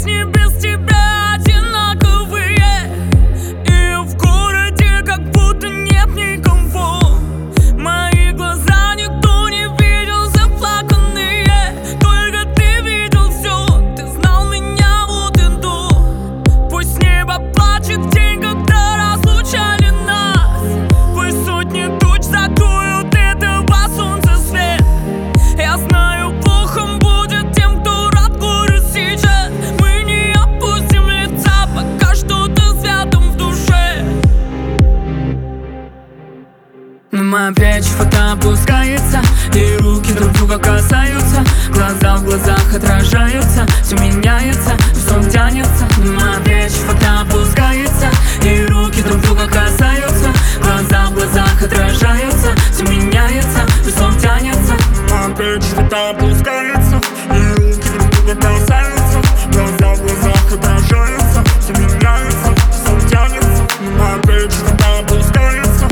песни без тебя одинаковые, и в городе как будто нет никого. Мои глаза никто не видел заплаканные, только ты видел все, ты знал меня вот и до. Пусть небо плачет в день, когда разлучали нас, пусть сотни туч закроют этого солнца свет. Я знаю, плохо будет тем, кто рад горю сейчас. Мы не опустим лица, пока что-то святым в душе. Но моя плечь фото опускается, и руки друг друга касаются. Глаза в глазах отражаются, все меняется, сон тянется. Но моя плечь фото опускается, и руки друг друга касаются. Глаза в глазах отражаются, все меняется, сон тянется. Моя плечь фото опускается, и руки друг друга касаются. Глаза в глазах отражаются, все меняется, сон тянется. Моя плечь фото опускается.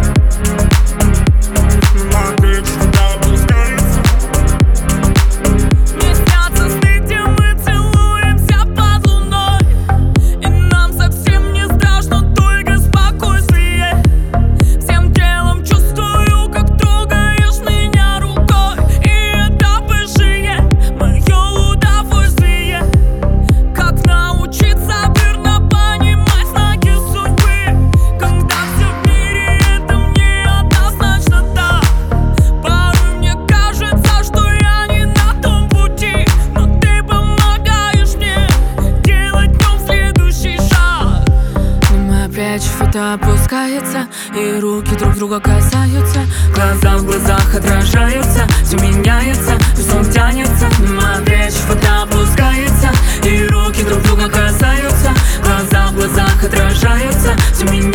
Мне снятся сны, где мы целуемся под луной, и нам совсем не страшно, только спокойствие. Всем телом чувствую, как трогаешь меня рукой, и это высшее мое удовольствие. Как научиться верно понимать знаки судьбы, когда все в мире это мне однозначно так. Порой мне кажется, что я не на том пути, но ты помогаешь мне делать в нем следующий шаг. На мои плечи фото опускается, и руки друг друга касаются. Глаза в глазах отражаются, все меняется, сон тянется. На мои плечи фото опускается, и руки друг друга касаются. Глаза в глазах отражаются, все меняется.